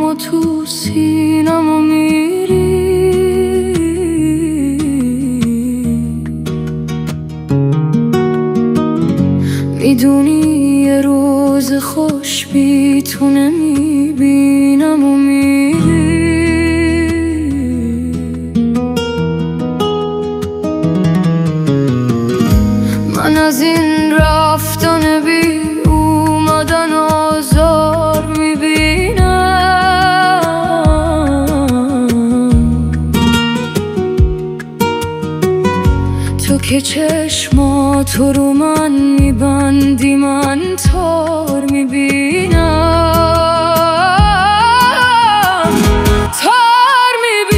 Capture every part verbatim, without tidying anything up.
و تو سینم و میری. میدونی یه روز خوش بی تو نمیبینم و میری. من از این رفتن بی اومدن آزار میبینم. تو که چشماتو رو من میبندی من تار میبینم، تار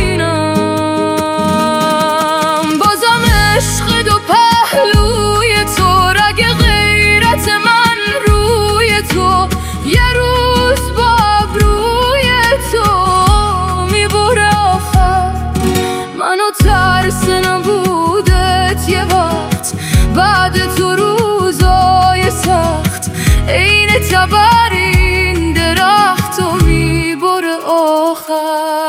میبینم. بازم عشق دو پهلوی تو، رگ غیرت من روی تو. یه روز با ابروی تو میبره آخر منو ترس نبودت یه وقت. بعد تو روزای سخت عین تبرین درخت و میبره آخر.